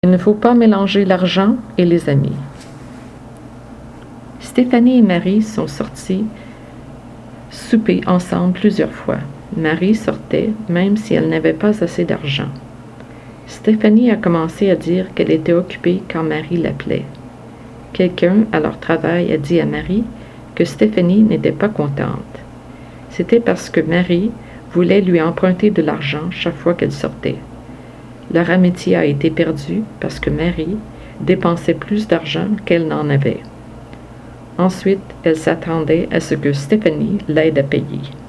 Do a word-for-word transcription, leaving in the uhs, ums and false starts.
Il ne faut pas mélanger l'argent et les amis. Stéphanie et Marie sont sorties souper ensemble plusieurs fois. Marie sortait même si elle n'avait pas assez d'argent. Stéphanie a commencé à dire qu'elle était occupée quand Marie l'appelait. Quelqu'un à leur travail a dit à Marie que Stéphanie n'était pas contente. C'était parce que Marie voulait lui emprunter de l'argent chaque fois qu'elle sortait. Leur amitié a été perdue parce que Marie dépensait plus d'argent qu'elle n'en avait. Ensuite, elle s'attendait à ce que Stéphanie l'aide à payer.